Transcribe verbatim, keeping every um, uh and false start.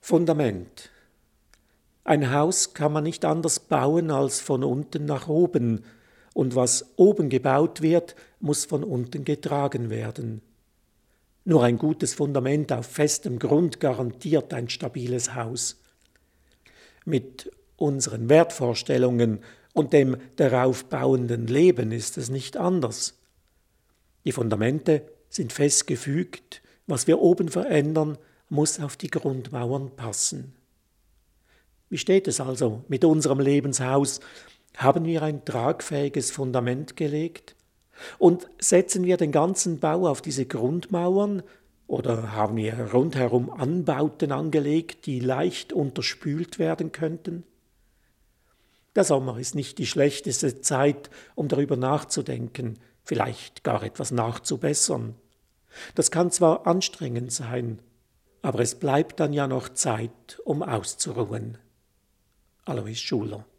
Fundament. Ein Haus kann man nicht anders bauen als von unten nach oben, und was oben gebaut wird, muss von unten getragen werden. Nur ein gutes Fundament auf festem Grund garantiert ein stabiles Haus. Mit unseren Wertvorstellungen und dem darauf bauenden Leben ist es nicht anders. Die Fundamente sind fest gefügt, was wir oben verändern, muss auf die Grundmauern passen. Wie steht es also mit unserem Lebenshaus? Haben wir ein tragfähiges Fundament gelegt? Und setzen wir den ganzen Bau auf diese Grundmauern oder haben wir rundherum Anbauten angelegt, die leicht unterspült werden könnten? Der Sommer ist nicht die schlechteste Zeit, um darüber nachzudenken, vielleicht gar etwas nachzubessern. Das kann zwar anstrengend sein, aber es bleibt dann ja noch Zeit, um auszuruhen. Alois Schuler.